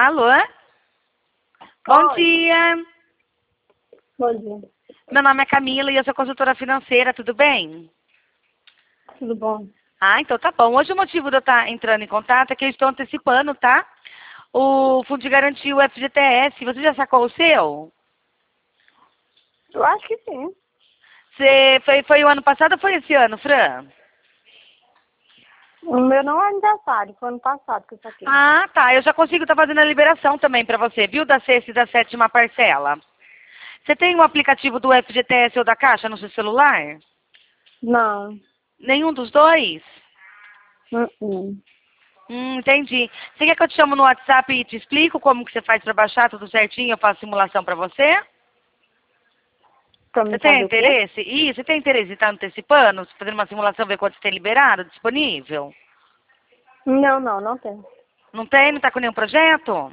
Alô? Bom Oi. dia. Bom dia. Meu nome é Camila e eu sou consultora financeira, tudo bem? Tudo bom? Ah, então tá bom. Hoje o motivo de eu estar entrando em contato é que eu estou antecipando, tá? O Fundo de Garantia, o FGTS. Você já sacou o seu? Eu acho que sim. Foi o ano passado ou foi esse ano, Fran? O meu não é aniversário, foi ano passado que eu saquei. Ah, tá. Eu já consigo estar fazendo a liberação também para você, viu? Da sexta e da sétima parcela. Você tem um aplicativo do FGTS ou da Caixa no seu celular? Não. Nenhum dos dois? Uh-uh. Entendi. Você quer que eu te chamo no WhatsApp e te explico como que você faz para baixar tudo certinho? Eu faço simulação para você? Pra Você mim tem fazer o quê? interesse? Ih, você tem interesse em estar antecipando? Fazendo uma simulação, ver quanto você tem liberado, disponível? Não tem. Não tem? Não está com nenhum projeto?